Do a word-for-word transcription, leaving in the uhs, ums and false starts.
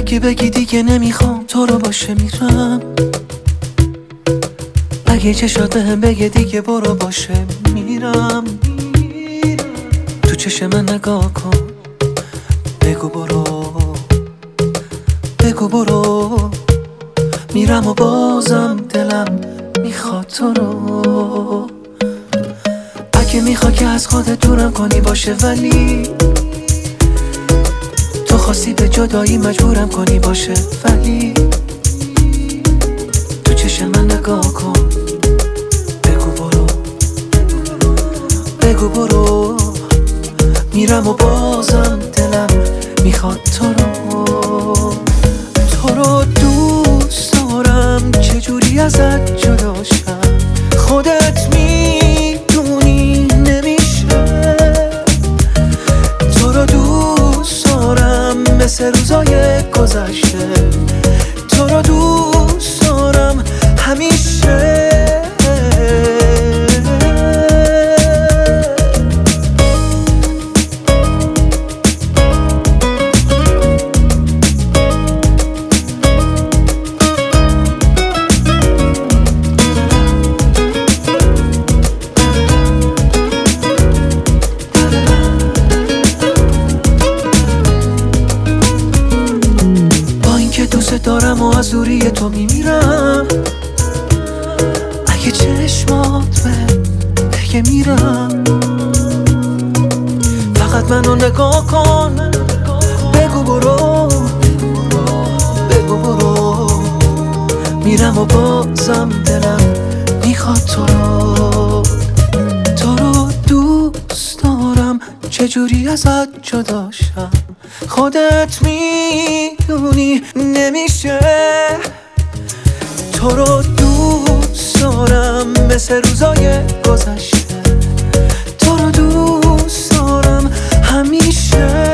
اگه بگی دیگه نمیخوام تو رو باشه میرم، اگه چشات بهم بگه دیگه برو باشه میرم، تو چشم من نگاه کن بگو برو، بگو برو، میرم و بازم دلم میخواد تو رو. اگه میخوای که از خودت دورم کنی باشه، ولی تو خواستی به جدایی مجبورم کنی باشه، ولی تو چشم من نگاه کن بگو برو، بگو برو، میرم و بازم دلم میخواد تو رو. تو رو دوست دارم چجوری ازت جدا شم، خودت میدونی نمیشه. تو رو دوست دارم مثل روزای گذشته، تو رو دوست دارم همیشه. دوست دارم و از دوری تو میمیرم، اگه چشمات به بگه میرم، فقط منو نگاه کن بگو برو، بگو برو، میرم و بازم دلم میخواد تو رو. تو رو دوست دارم چجوری ازت جدا شم، خودت میدونی نمیشه. تو رو دوست دارم مثل روزای گذشته، تو رو دوست دارم همیشه.